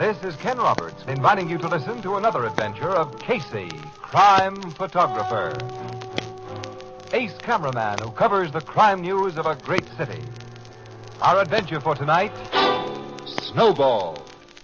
This is Ken Roberts inviting you to listen to another adventure of Casey, crime photographer. Ace cameraman who covers the crime news of a great city. Our adventure for tonight, Snowball.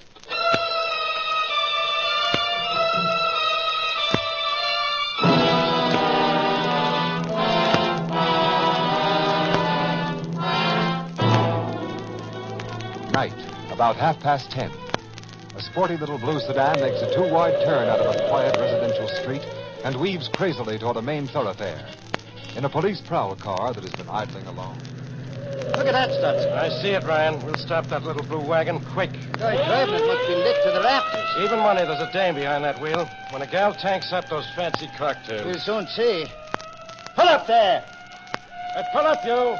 Night, about 10:30. A sporty little blue sedan makes a two-wide turn out of a quiet residential street and weaves crazily toward a main thoroughfare. In a police prowl car that has been idling along. Look at that, Stutz. I see it, Ryan. We'll stop that little blue wagon quick. Guy driving it must be lit to the rafters. Even money, there's a dame behind that wheel. When a gal tanks up those fancy cocktails. We'll soon see. Pull up there. Hey, pull up, you.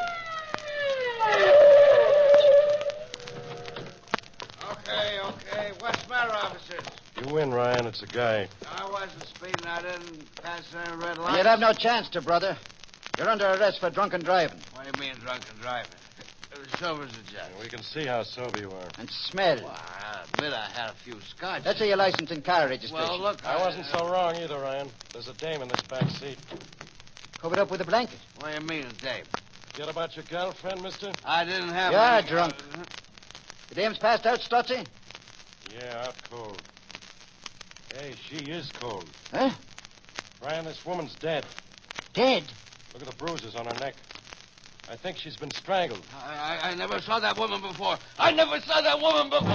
Okay. What's the matter, officers? You win, Ryan. It's a guy. I wasn't speeding. I didn't pass any red lights. You'd have no chance to, brother. You're under arrest for drunken driving. What do you mean, drunken driving? Sober's a judge. We can see how sober you are. And smell. Well, I admit I had a few scotch. Let's see your license and car registration. Well, look. I wasn't so wrong either, Ryan. There's a dame in this back seat. Covered up with a blanket. What do you mean, Dave? Get about your girlfriend, mister? I didn't have You're any... drunk. The dame's passed out, Stutzy? Yeah, out cold. Hey, she is cold. Huh? Ryan, this woman's dead. Dead? Look at the bruises on her neck. I think she's been strangled. I never saw that woman before. I never saw that woman before.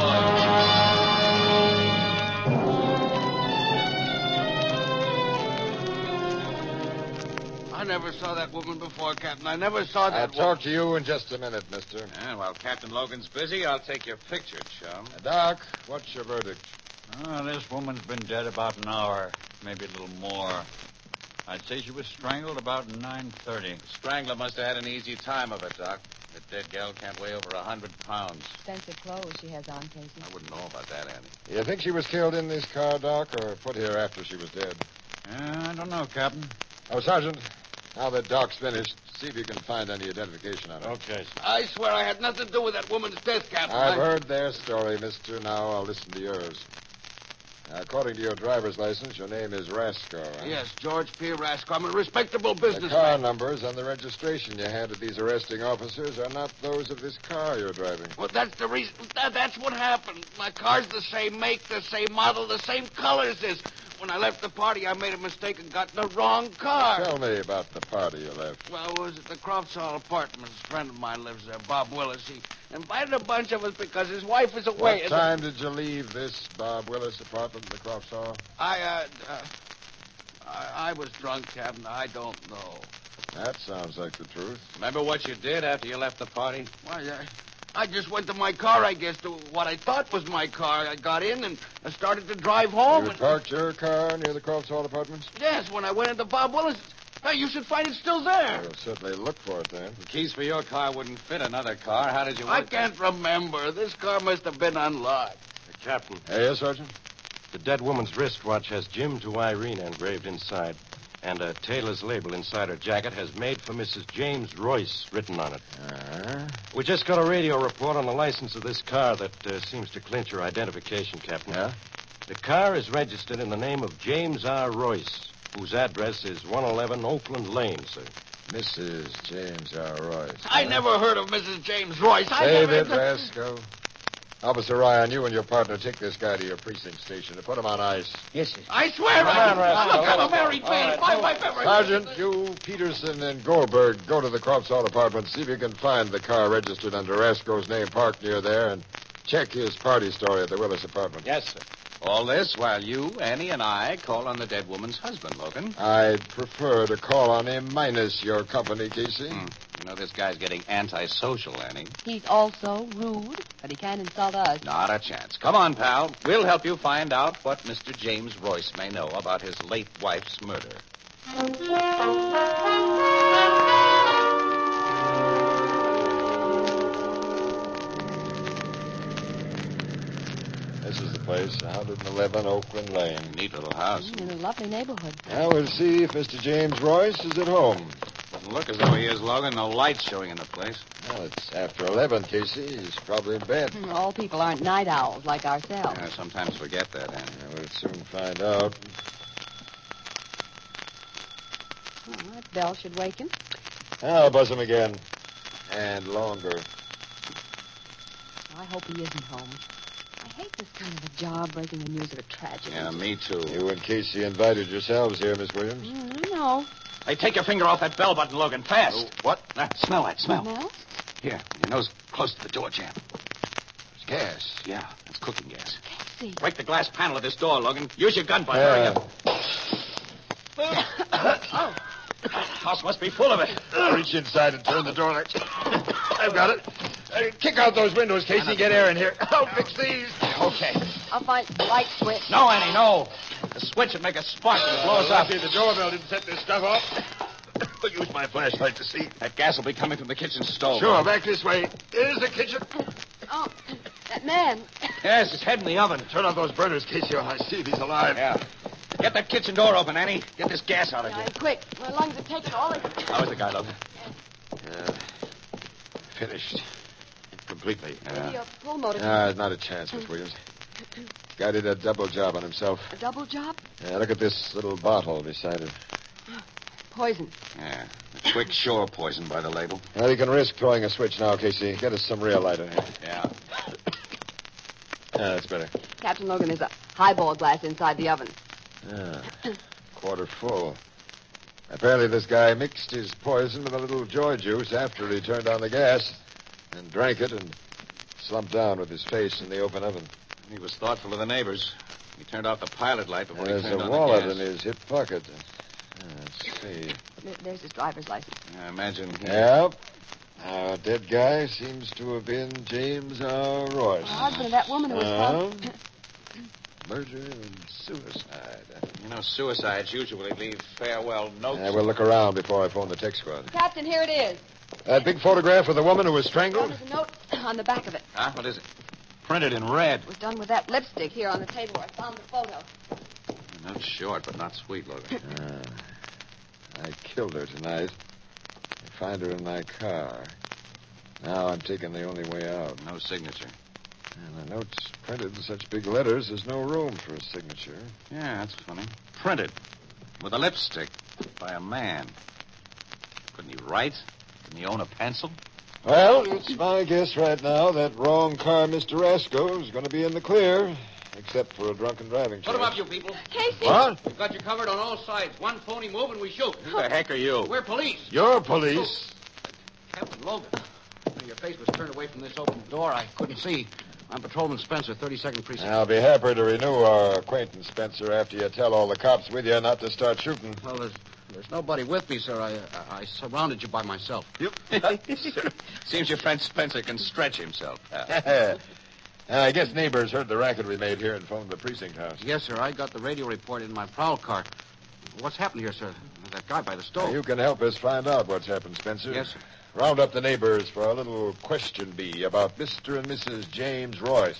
I never saw that woman before, Captain. I never saw that I'll talk to you in just a minute, mister. And while Captain Logan's busy, I'll take your picture, chum. Doc, what's your verdict? Oh, this woman's been dead about an hour, maybe a little more. I'd say she was strangled about 9:30. The strangler must have had an easy time of it, Doc. The dead gal can't weigh over 100 pounds. Expensive clothes she has on, Casey. I wouldn't know about that, Andy. You think she was killed in this car, Doc, or put here after she was dead? I don't know, Captain. Oh, Sergeant, now that Doc's finished, see if you can find any identification on her. Okay, sir. I swear I had nothing to do with that woman's death, Captain. I've heard their story, mister. Now I'll listen to yours. Now, according to your driver's license, your name is Rasco, huh? Yes, George P. Rasco. I'm a respectable The businessman. car numbers and the registration you handed these arresting officers are not those of this car you're driving. Well, that's the reason. That's what happened. My car's the same make, the same model, the same colors as. When I left the party, I made a mistake and got the wrong car. Tell me about the party you left. Well, it was at the Croftsall Apartments. A friend of mine lives there, Bob Willis. He invited a bunch of us because his wife is away. What time did you leave this Bob Willis apartment in the Croftsall? I was drunk, Captain. I don't know. That sounds like the truth. Remember what you did after you left the party? Why, I just went to my car, I guess, to what I thought was my car. I got in and I started to drive home. You parked your car near the Croftsall Apartments? Yes, when I went into Bob Willis. Hey, you should find it still there. We'll certainly look for it then. The keys for your car wouldn't fit another car. How did you I work can't remember. This car must have been unlocked. Captain, Yes, Sergeant? the dead woman's wristwatch has Jim to Irene engraved inside. And a tailor's label inside her jacket has made for Mrs. James Royce written on it. We just got a radio report on the license of this car that seems to clinch her identification, Captain. Yeah? The car is registered in the name of James R. Royce, whose address is 111 Oakland Lane, sir. Mrs. James R. Royce. I never heard of Mrs. James Royce. Save it, Rasco. Officer Ryan, you and your partner take this guy to your precinct station and put him on ice. Yes, sir. I swear Come on, Look, Rascal. I'm a married man. By my memory. Sergeant, you, Peterson, and Goldberg go to the Croftsall Apartment. See if you can find the car registered under Rasco's name parked near there and check his party story at the Willis apartment. Yes, sir. All this while you, Annie, and I call on the dead woman's husband, Logan. I'd prefer to call on him minus your company, Casey. You know, this guy's getting antisocial, Annie. He's also rude, but he can't insult us. Not a chance. Come on, pal. We'll help you find out what Mr. James Royce may know about his late wife's murder. This is the place, 111 Oakland Lane. Neat little house. In a lovely neighborhood. Now we'll see if Mr. James Royce is at home. Doesn't look as though he is, Logan. No lights showing in the place. Well, it's after 11, Casey. He's probably in bed. All people aren't night owls like ourselves. I sometimes forget that, Annie. Yeah, we'll soon find out. Oh, that bell should wake him. I'll buzz him again. And longer. I hope he isn't home. I hate this kind of a job, breaking the news of a tragedy. Yeah, me too. You and Casey invited yourselves here, Miss Williams. No. Hey, take your finger off that bell button, Logan. Fast. What? Smell that. Smell. Smell? Here, your nose close to the door jamb. It's gas. Yeah, it's cooking gas. Casey. Break the glass panel of this door, Logan. Use your gun butt. Hurry up. Oh. House must be full of it. Reach inside and turn the door latch. I've got it. Kick out those windows, Casey. Get air in here. I'll fix these. Okay. I'll find the light switch. No, Annie, no. The switch would make a spark and blow us up. The doorbell didn't set this stuff off. I'll use my flashlight to see. That gas will be coming from the kitchen stove. Sure, back this way. Here's the kitchen. Oh, that man. Yes, his head in the oven. Turn off those burners, Casey, or I see if he's alive. Yeah. Get that kitchen door open, Annie. Get this gas out of here. Quick. My lungs are taking all of it. How is the guy, Logan? Finished. Completely. Maybe a pull motor. Not a chance, Miss Williams. Guy did a double job on himself. A double job? Look at this little bottle beside it. Poison. Yeah. A quick shore poison by the label. Well, you can risk throwing a switch now, Casey. Get us some real light in here. Yeah. That's better. Captain Logan, there's a highball glass inside the oven. Quarter full. Apparently this guy mixed his poison with a little joy juice after he turned on the gas and drank it and slumped down with his face in the open oven. He was thoughtful of the neighbors. He turned off the pilot light before There's he turned a on wallet the gas. in his hip pocket. Let's see. There's his driver's license. I imagine he... Yep. Our dead guy seems to have been James R. Royce. The husband of that woman who was found. Murder and suicide. You know, suicides usually leave farewell notes. We'll look around before I phone the tech squad. Captain, here it is. That big photograph of the woman who was strangled? There's a note on the back of it. Huh? What is it? Printed in red. It was done with that lipstick here on the table where I found the photo. Not short, but not sweet, Logan. I killed her tonight. I find her in my car. Now I'm taking the only way out. No signature. And the note's printed in such big letters, there's no room for a signature. Yeah, that's funny. Printed. With a lipstick. By a man. Couldn't he write? Couldn't he own a pencil? Well, it's my guess right now that wrong car Mr. Rasco is going to be in the clear, except for a drunken driving charge. Put him up, you people. Casey! What? We've got you covered on all sides. One phony move and we shoot. Who the heck are you? We're police. You're police. Captain Logan. Your face was turned away from this open door. I couldn't see. I'm Patrolman Spencer, 32nd Precinct. I'll be happy to renew our acquaintance, Spencer, after you tell all the cops with you not to start shooting. Well, there's nobody with me, sir. I surrounded you by myself. Seems your friend Spencer can stretch himself. I guess neighbors heard the racket we made here and phoned the precinct house. Yes, sir. I got the radio report in my prowl car. What's happened here, sir? That guy by the stove. You can help us find out what's happened, Spencer. Yes, sir. Round up the neighbors for a little question bee about Mr. and Mrs. James Royce.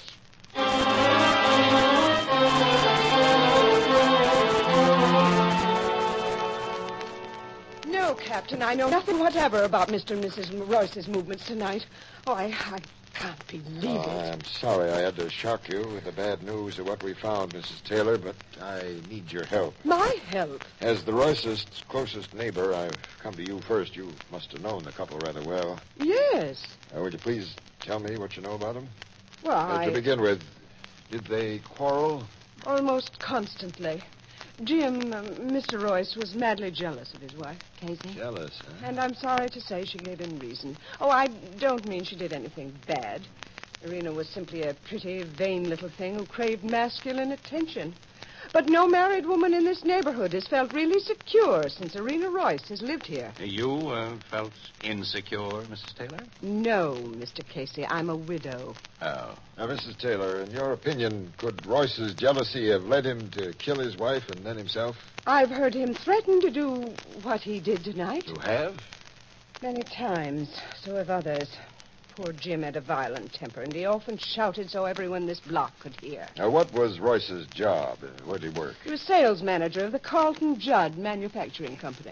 No, Captain, I know nothing whatever about Mr. and Mrs. Royce's movements tonight. Oh, I can't believe it. I'm sorry I had to shock you with the bad news of what we found, Mrs. Taylor, but I need your help. My help? As the Royce's closest neighbor, I've come to you first. You must have known the couple rather well. Yes. Would you please tell me what you know about them? Well, To begin with, did they quarrel? Almost constantly. Jim, Mr. Royce, was madly jealous of his wife. Casey? Jealous, huh? And I'm sorry to say she gave him reason. Oh, I don't mean she did anything bad. Irina was simply a pretty, vain little thing who craved masculine attention. But no married woman in this neighborhood has felt really secure since Irina Royce has lived here. You felt insecure, Mrs. Taylor? No, Mr. Casey, I'm a widow. Oh. Now, Mrs. Taylor, in your opinion, could Royce's jealousy have led him to kill his wife and then himself? I've heard him threaten to do what he did tonight. You have? Many times. So have others. Poor Jim had a violent temper, and he often shouted so everyone in this block could hear. Now, what was Royce's job? Where did he work? He was sales manager of the Carlton Judd Manufacturing Company.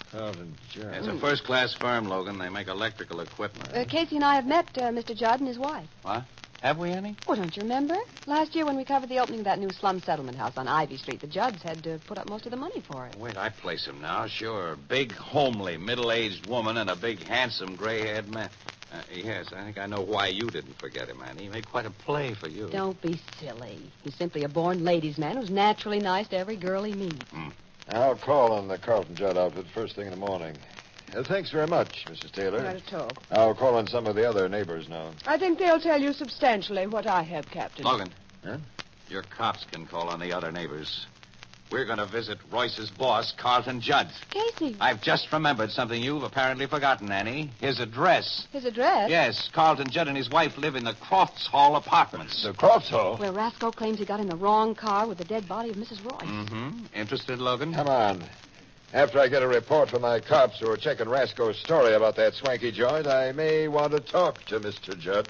Carlton Judd. It's a first-class firm, Logan. They make electrical equipment. Casey and I have met Mr. Judd and his wife. What? Have we any? Oh, don't you remember? Last year when we covered the opening of that new slum settlement house on Ivy Street, the Judds had to put up most of the money for it. Wait, I place him now. Sure. Big, homely, middle-aged woman and a big, handsome, gray-haired man. Yes, I think I know why you didn't forget him, Annie. He made quite a play for you. Don't be silly. He's simply a born ladies' man who's naturally nice to every girl he meets. I'll call on the Carlton Judd outfit first thing in the morning. Thanks very much, Mrs. Taylor. Not at all. I'll call on some of the other neighbors now. I think they'll tell you substantially what I have, Captain. Logan. Huh? Your cops can call on the other neighbors. We're going to visit Royce's boss, Carlton Judd. Casey. I've just remembered something you've apparently forgotten, Annie. His address. His address? Yes, Carlton Judd and his wife live in the Crofts Hall Apartments. The Crofts Hall? Where Rasco claims he got in the wrong car with the dead body of Mrs. Royce. Mm-hmm. Interested, Logan? Come on. After I get a report from my cops who are checking Rasco's story about that swanky joint, I may want to talk to Mr. Judd.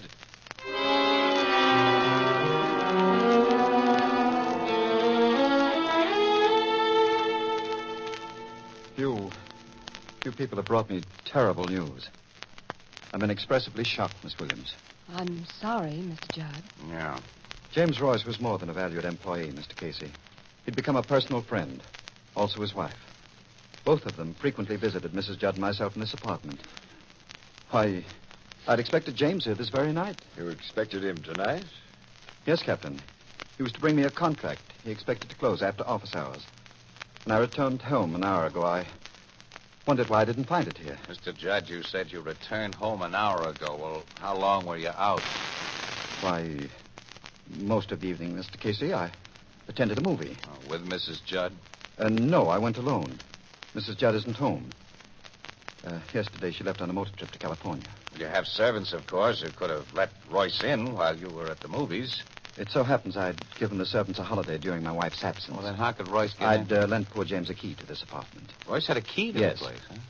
Few people have brought me terrible news. I've been expressively shocked, Miss Williams. I'm sorry, Mr. Judd. Yeah. James Royce was more than a valued employee, Mr. Casey. He'd become a personal friend, also his wife. Both of them frequently visited Mrs. Judd and myself in this apartment. Why, I'd expected James here this very night. You expected him tonight? Yes, Captain. He was to bring me a contract he expected to close after office hours. When I returned home an hour ago, I wondered why I didn't find it here. Mr. Judd, you said you returned home an hour ago. Well, how long were you out? Why, most of the evening, Mr. Casey. I attended a movie. With Mrs. Judd? No, I went alone. Mrs. Judd isn't home. Yesterday, she left on a motor trip to California. You have servants, of course, who could have let Royce in while you were at the movies. It so happens I'd given the servants a holiday during my wife's absence. Well, then how could Royce get I'd lent poor James a key to this apartment. Royce had a key to Yes. the place, huh?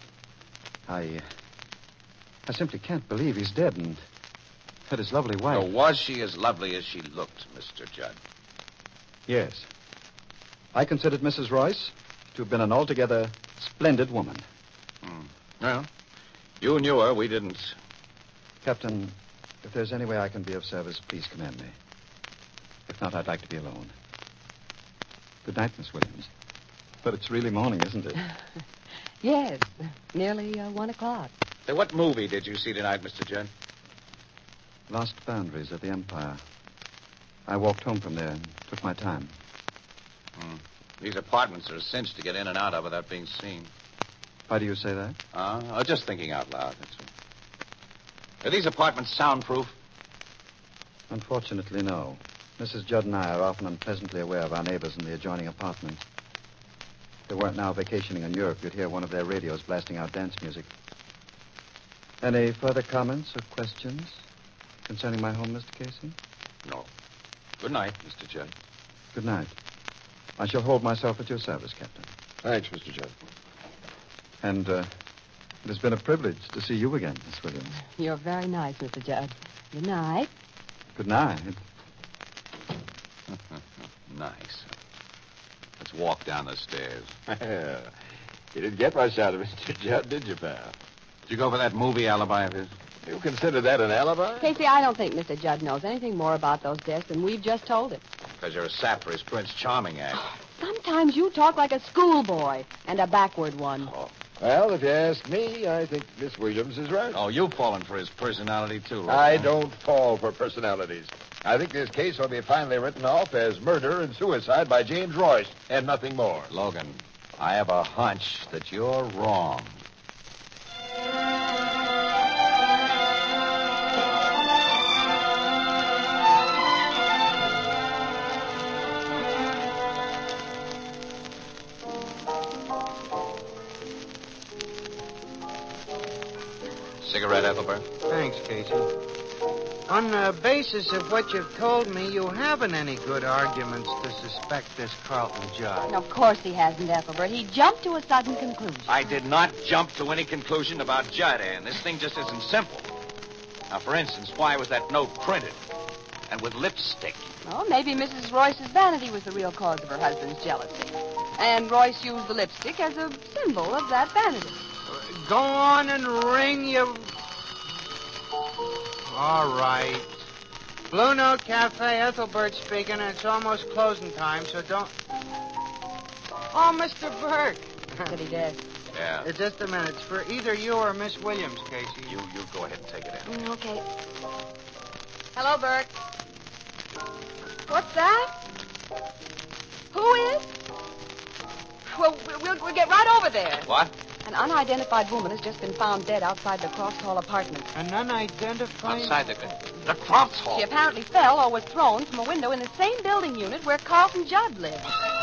I simply can't believe he's dead and had his lovely wife. So was she as lovely as she looked, Mr. Judd? Yes. I considered Mrs. Royce to have been an altogether splendid woman. Well, you knew her. We didn't. Captain, if there's any way I can be of service, please command me. If not, I'd like to be alone. Good night, Miss Williams. But it's really morning, isn't it? Yes, nearly 1 o'clock. Say, what movie did you see tonight, Mr. Judd? Lost Boundaries of the Empire. I walked home from there and took my time. These apartments are a cinch to get in and out of without being seen. Why do you say that? Just thinking out loud, that's all. Are these apartments soundproof? Unfortunately, no. Mrs. Judd and I are often unpleasantly aware of our neighbors in the adjoining apartments. If they weren't now vacationing in Europe, you'd hear one of their radios blasting out dance music. Any further comments or questions concerning my home, Mr. Casey? No. Good night, Mr. Judd. Good night. I shall hold myself at your service, Captain. Thanks, Mr. Judd. And it has been a privilege to see you again, Miss Williams. You're very nice, Mr. Judd. Good night. Good night. Nice. Let's walk down the stairs. You didn't get much out of Mr. Judd, did you, pal? Did you go for that movie alibi of his? You consider that an alibi? Casey, I don't think Mr. Judd knows anything more about those deaths than we've just told him. Because you're a sap for his Prince Charming act. Sometimes you talk like a schoolboy, and a backward one. Well, if you ask me, I think Miss Williams is right. Oh, you've fallen for his personality, too, Logan. I don't fall for personalities. I think this case will be finally written off as murder and suicide by James Royce, and nothing more. Logan, I have a hunch that you're wrong. Cigarette, Ethelbert? Thanks, Casey. On the basis of what you've told me, you haven't any good arguments to suspect this Carlton Judd. Of course he hasn't, Ethelbert. He jumped to a sudden conclusion. I did not jump to any conclusion about Judd, Ann. This thing just isn't simple. Now, for instance, why was that note printed? And with lipstick? Well, maybe Mrs. Royce's vanity was the real cause of her husband's jealousy. And Royce used the lipstick as a symbol of that vanity. Go on and ring, you... All right. Blue Note Cafe, Ethelbert speaking, and it's almost closing time, so don't... Oh, Mr. Burke. Said he did. Yeah. Just a minute. It's for either you or Miss Williams, Casey. You go ahead and take it in. Okay. Hello, Burke. What's that? Who is? Well, we'll get right over there. What? An unidentified woman has just been found dead outside the Crofts Hall apartment. An unidentified... Outside the Crofts Hall? She apparently fell or was thrown from a window in the same building unit where Carlton Judd lived.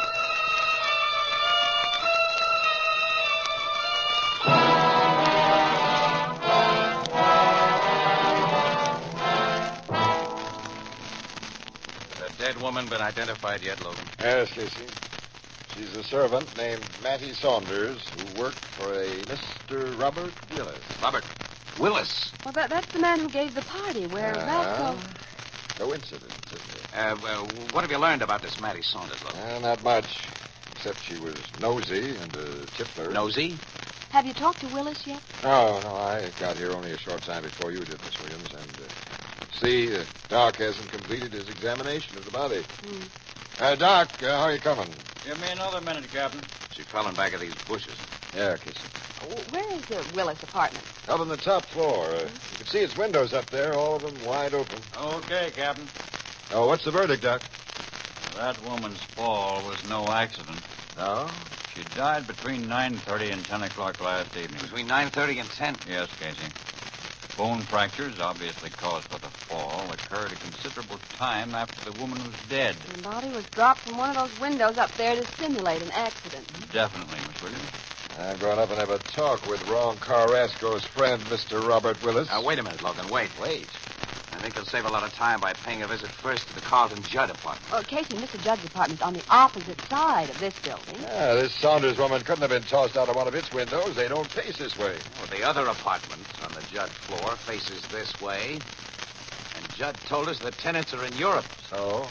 Dead woman been identified yet, Logan? Yes, Casey. She's a servant named Mattie Saunders who worked for a Mr. Robert Willis. Robert Willis? Well, that's the man who gave the party where Ralph... Coincidence, isn't it? What have you learned about this Mattie Saunders, Logan? Not much, except she was nosy and a tippler. Nosy? Have you talked to Willis yet? No, I got here only a short time before you did, Miss Williams, and... See, Doc hasn't completed his examination of the body. Doc, how are you coming? Give me another minute, Captain. She fell in back of these bushes. Yeah, Casey. Where is the Willis apartment? Up on the top floor. You can see its windows up there, all of them wide open. Okay, Captain. Oh, what's the verdict, Doc? That woman's fall was no accident. No? She died between 9:30 and 10 o'clock last evening. Between 9:30 and 10? Yes, Casey. Bone fractures, obviously caused by the fall, occurred a considerable time after the woman was dead. The body was dropped from one of those windows up there to simulate an accident. Definitely, Miss Williams. I'm going up and have a talk with Ron Carrasco's friend, Mr. Robert Willis. Wait a minute, Logan. Wait. I think he'll save a lot of time by paying a visit first to the Carlton Judd apartment. Oh, Casey, Mr. Judd's apartment's on the opposite side of this building. Yeah, this Saunders woman couldn't have been tossed out of one of its windows. They don't face this way. Well, the other apartment on the Judd floor faces this way. And Judd told us the tenants are in Europe. So?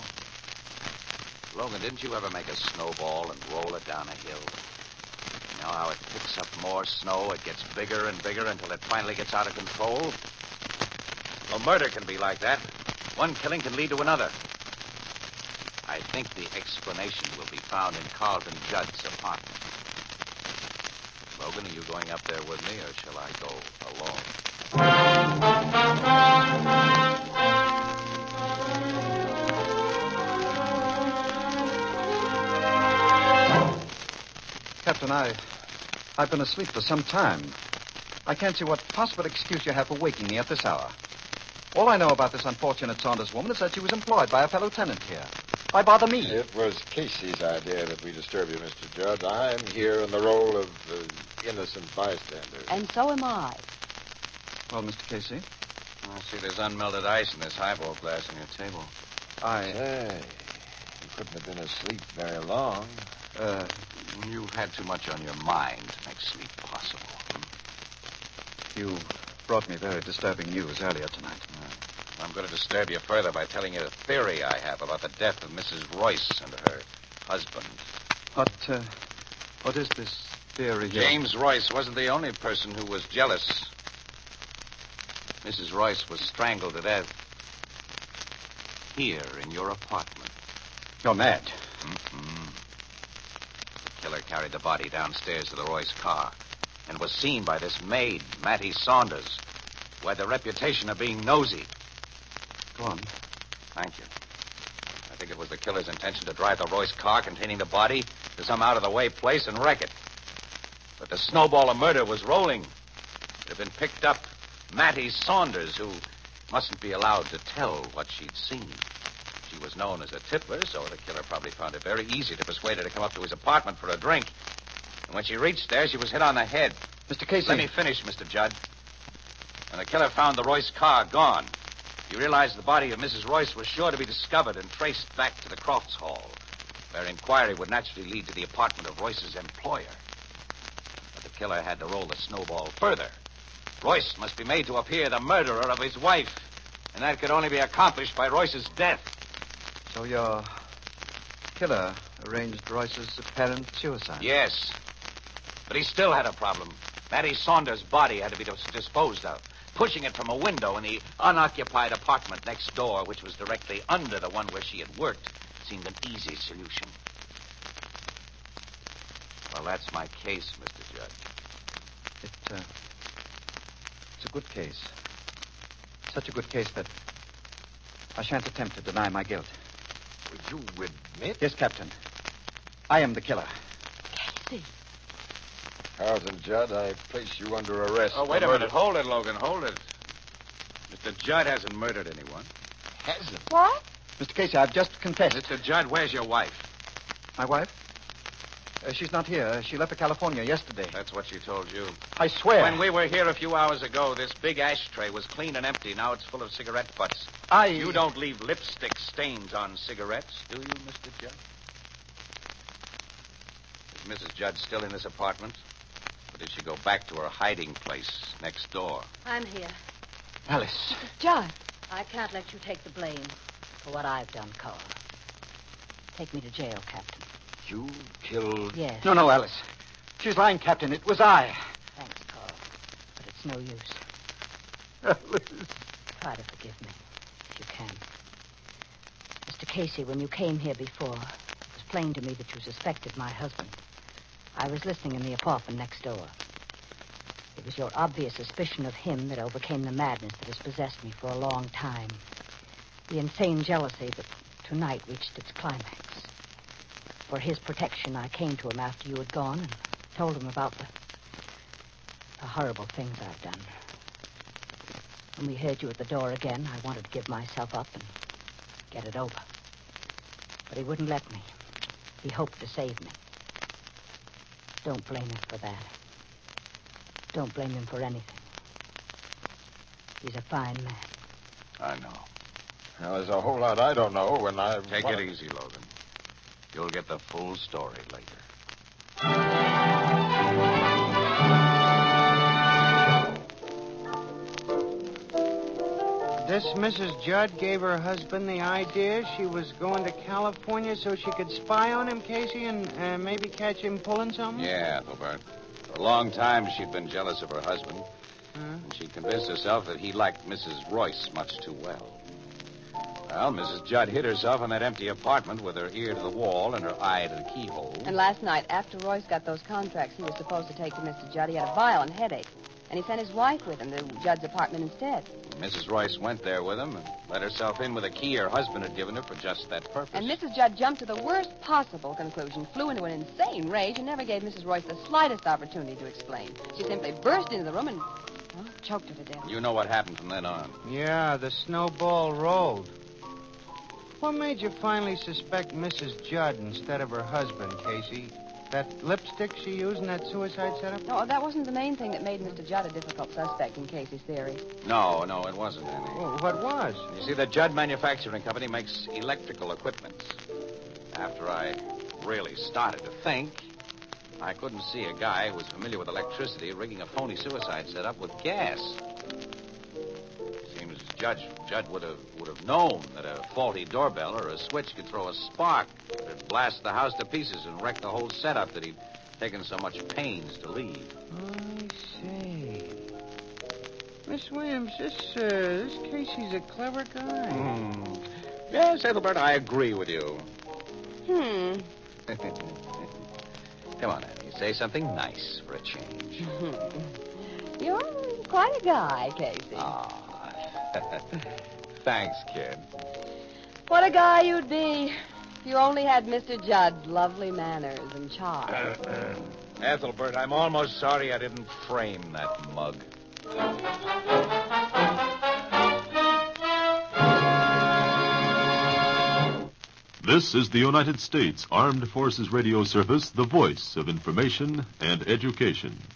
Logan, didn't you ever make a snowball and roll it down a hill? You know how it picks up more snow, it gets bigger and bigger until it finally gets out of control? Well, murder can be like that. One killing can lead to another. I think the explanation will be found in Carlton Judd's apartment. Logan, are you going up there with me, or shall I go alone? Captain, I've been asleep for some time. I can't see what possible excuse you have for waking me at this hour. All I know about this unfortunate Saunders woman is that she was employed by a fellow tenant here. Why bother me? It was Casey's idea that we disturb you, Mr. Judd. I'm here in the role of innocent bystander. And so am I. Well, Mr. Casey? I see there's unmelted ice in this highball glass on your table. Say, you couldn't have been asleep very long. You've had too much on your mind to make sleep possible. You brought me very disturbing news earlier tonight. I'm going to disturb you further by telling you a theory I have about the death of Mrs. Royce and her husband. What is this theory here? James Royce wasn't the only person who was jealous. Mrs. Royce was strangled to death here in your apartment. You're mad. The killer carried the body downstairs to the Royce car and was seen by this maid, Mattie Saunders, who had the reputation of being nosy. Go on. Thank you. I think it was the killer's intention to drive the Royce car containing the body to some out-of-the-way place and wreck it. But the snowball of murder was rolling. It had been picked up Mattie Saunders, who mustn't be allowed to tell what she'd seen. She was known as a tippler, so the killer probably found it very easy to persuade her to come up to his apartment for a drink. And when she reached there, she was hit on the head. Mr. Casey. Let me finish, Mr. Judd. When the killer found the Royce car gone, he realized the body of Mrs. Royce was sure to be discovered and traced back to the Crofts Hall, where inquiry would naturally lead to the apartment of Royce's employer. But the killer had to roll the snowball further. Royce must be made to appear the murderer of his wife, and that could only be accomplished by Royce's death. So your killer arranged Royce's apparent suicide. Yes. But he still had a problem. Mattie Saunders' body had to be disposed of. Pushing it from a window in the unoccupied apartment next door, which was directly under the one where she had worked, seemed an easy solution. Well, that's my case, Mr. Judd. It's a good case. Such a good case that I shan't attempt to deny my guilt. Would you admit? Yes, Captain. I am the killer. Casey. Carlton Judd, I place you under arrest. Oh, wait a minute. Hold it, Logan. Hold it. Mr. Judd hasn't murdered anyone. Hasn't? What? Mr. Casey, I've just confessed. Mr. Judd, where's your wife? My wife? She's not here. She left for California yesterday. That's what she told you. I swear. When we were here a few hours ago, this big ashtray was clean and empty. Now it's full of cigarette butts. You don't leave lipstick stains on cigarettes, do you, Mr. Judd? Is Mrs. Judd still in this apartment? Or did she go back to her hiding place next door? I'm here. Alice. Judd. I can't let you take the blame for what I've done, Carl. Take me to jail, Captain. You killed... Yes. No, Alice. She's lying, Captain. It was I. Thanks, Carl. But it's no use. Alice. Try to forgive me, if you can. Mr. Casey, when you came here before, it was plain to me that you suspected my husband. I was listening in the apartment next door. It was your obvious suspicion of him that overcame the madness that has possessed me for a long time. The insane jealousy that tonight reached its climax. For his protection, I came to him after you had gone and told him about the horrible things I've done. When we heard you at the door again, I wanted to give myself up and get it over. But he wouldn't let me. He hoped to save me. Don't blame him for that. Don't blame him for anything. He's a fine man. I know. Now, there's a whole lot I don't know when I... Take it easy, Logan. You'll get the full story later. This Mrs. Judd gave her husband the idea she was going to California so she could spy on him, Casey, and maybe catch him pulling something? Yeah, Ethelbert. For a long time, she'd been jealous of her husband. And she convinced herself that he liked Mrs. Royce much too well. Well, Mrs. Judd hid herself in that empty apartment with her ear to the wall and her eye to the keyhole. And last night, after Royce got those contracts he was supposed to take to Mr. Judd, he had a violent headache. And he sent his wife with him to Judd's apartment instead. Mrs. Royce went there with him and let herself in with a key her husband had given her for just that purpose. And Mrs. Judd jumped to the worst possible conclusion, flew into an insane rage, and never gave Mrs. Royce the slightest opportunity to explain. She simply burst into the room and, well, choked her to death. You know what happened from then on. Yeah, the snowball rolled. What made you finally suspect Mrs. Judd instead of her husband, Casey? That lipstick she used in that suicide setup? No, that wasn't the main thing that made Mr. Judd a difficult suspect in Casey's theory. No, it wasn't, Annie. Well, what was? You see, the Judd Manufacturing Company makes electrical equipment. After I really started to think, I couldn't see a guy who was familiar with electricity rigging a phony suicide setup with gas. Seems Judd would have known that a faulty doorbell or a switch could throw a spark that'd blast the house to pieces and wreck the whole setup that he'd taken so much pains to leave. I see. Miss Williams, this Casey's a clever guy. Yes, Ethelbert, I agree with you. Hmm. Come on, Annie. Say something nice for a change. You're quite a guy, Casey. Ah. Thanks, kid. What a guy you'd be if you only had Mr. Judd's lovely manners and charm. Ethelbert, I'm almost sorry I didn't frame that mug. This is the United States Armed Forces Radio Service, the voice of information and education.